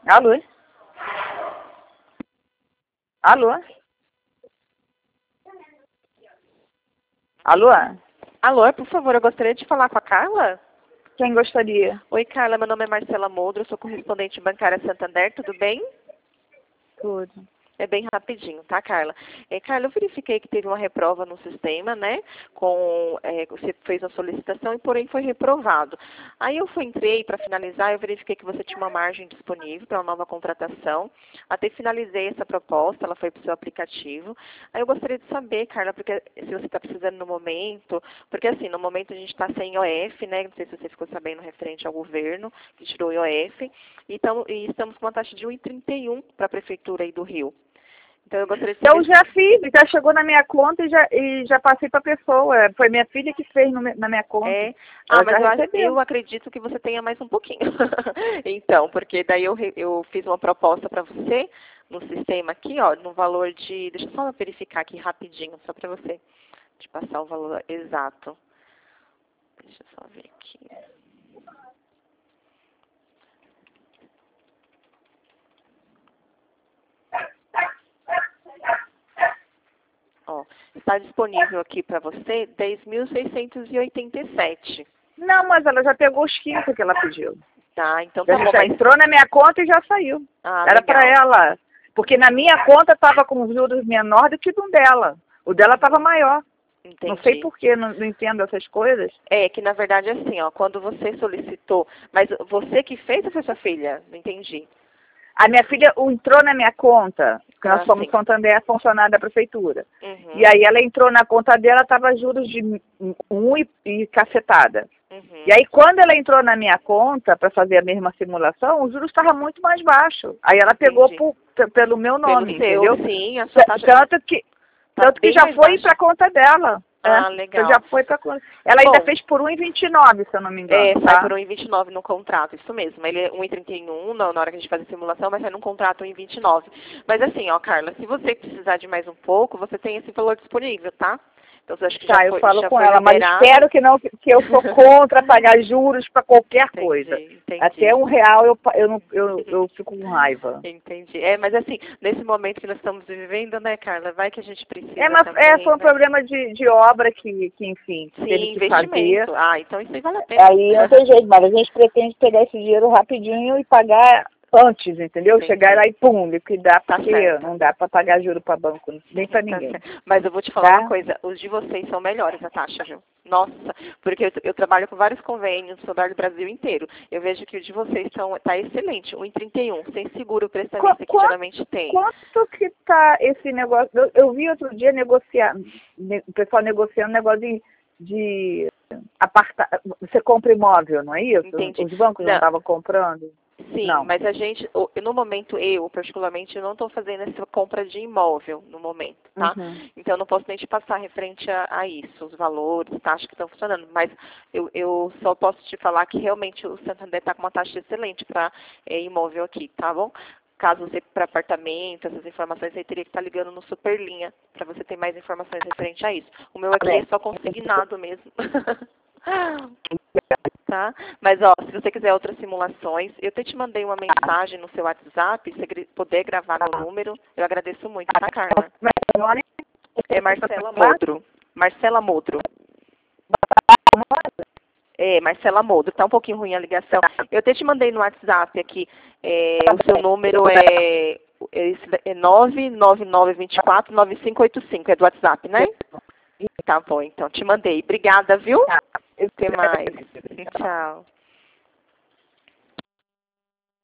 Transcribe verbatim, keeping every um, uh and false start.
Alô? Alô? Alô? Alô, por favor, eu gostaria de falar com a Carla. Quem gostaria? Oi, Carla, meu nome é Marcela Modro, eu sou correspondente bancária Santander, tudo bem? Tudo. É bem rapidinho, tá, Carla? É, Carla, eu verifiquei que teve uma reprova no sistema, né? Com, é, você fez a solicitação e, porém, foi reprovado. Aí eu fui, entrei para finalizar, eu verifiquei que você tinha uma margem disponível para uma nova contratação. Até finalizei essa proposta, ela foi para o seu aplicativo. Aí eu gostaria de saber, Carla, porque se você está precisando no momento, porque assim, no momento a gente está sem I O F, né? Não sei se você ficou sabendo referente ao governo, que tirou o I O F. Então, e estamos com uma taxa de um vírgula trinta e um para a Prefeitura aí do Rio. Então eu gostaria de saber. Eu já fiz, já chegou na minha conta e já, e já passei para a pessoa. Foi minha filha que fez no, na minha conta. É. Ela Ah, mas eu, acho- recebeu. eu acredito que você tenha mais um pouquinho. Então, porque daí eu, re- eu fiz uma proposta para você no sistema aqui, ó, no valor de. Deixa eu só verificar aqui rapidinho, só para você te passar o valor exato. Deixa eu só ver aqui. Ó, está disponível aqui para você dez mil seiscentos e oitenta e sete. Não, mas ela já pegou os quinze que ela pediu. Tá, então tá Já, bom, já mas. entrou na minha conta e já saiu. Ah, Era legal. para ela. Porque na minha conta estava com juros menor do que no dela. O dela estava maior. Entendi. Não sei porquê, não, não entendo essas coisas. É, que na verdade é assim, ó, quando você solicitou, mas você que fez ou foi sua filha? Não entendi. A minha filha o- entrou na minha conta, porque Ah, nós somos sim. Santander, funcionária da prefeitura. Uhum. E aí ela entrou na conta dela, estava juros de um e, e cacetada. Uhum. E aí quando ela entrou na minha conta para fazer a mesma simulação, o juros estava muito mais baixo. Aí ela pegou Entendi. por- p- pelo meu nome, Pelo seu, entendeu? sim, a sua taxa Tanto que, tá tanto que bem já mais foi baixa. para a conta dela. Ah, É, legal. já foi para conta. Ela ainda Bom, fez por um e vinte e nove, se eu não me engano. É, tá? sai por um vírgula vinte e nove no contrato, isso mesmo. Ele é um vírgula trinta e um na, na hora que a gente faz a simulação, mas sai num contrato um vírgula vinte e nove. Mas assim, ó, Carla, se você precisar de mais um pouco, você tem esse valor disponível, tá? Então, você acha que Tá, já eu foi, falo já com foi ela, mas liberado? espero que não, que eu sou contra pagar juros para qualquer Entendi, coisa. entendi. Até um real eu, pa- eu, não, eu, eu fico com raiva. Entendi. É, mas assim, nesse momento que nós estamos vivendo, né, Carla, vai que a gente precisa É, mas também, é, foi um né? problema de, de obra que, que, enfim, Sim, teve que fazer. investimento. Ah, então isso aí vale a pena. Aí não tem jeito, mas a gente pretende pegar esse dinheiro rapidinho e pagar antes, entendeu? Entendi. Chegar lá e pum, liquidar, Tá porque certo. não dá para pagar juro para banco, nem para Tá ninguém. certo. Mas eu vou te falar Tá? uma coisa, os de vocês são melhores a taxa, viu? Nossa, porque eu, eu trabalho com vários convênios sobre o Brasil inteiro. Eu vejo que o de vocês está excelente, um vírgula trinta e um, sem seguro prestamista que Qu- geralmente tem. Quanto que tá esse negócio? Eu, eu vi outro dia negociar, ne- o pessoal negociando um negócio de, de aparta, você compra imóvel, não é isso? Entendi. Os bancos não Não. estavam comprando? Sim, Não. mas a gente, o- no momento, eu, particularmente, eu não estou fazendo essa compra de imóvel no momento, tá? Uhum. Então, eu não posso nem te passar referente a, a isso, os valores, taxas que estão funcionando. Mas eu, eu só posso te falar que realmente o Santander está com uma taxa excelente para imóvel aqui, tá bom? Caso você para apartamento, essas informações, você teria que estar ligando no Superlinha para você ter mais informações referente a isso. O meu aqui é só consignado mesmo. Tá? Mas, ó, se você quiser outras simulações, eu até te mandei uma mensagem no seu WhatsApp, se você gri- puder gravar meu número, eu agradeço muito, tá, Carla? É Marcela Modro. Marcela Modro. É, Marcela Modro. Tá um pouquinho ruim a ligação. Eu até te mandei no WhatsApp aqui, é, o seu número é, é nove nove nove dois quatro nove cinco oito cinco, é do WhatsApp, né? Tá bom, então, te mandei. Obrigada, viu? Até mais. Tchau.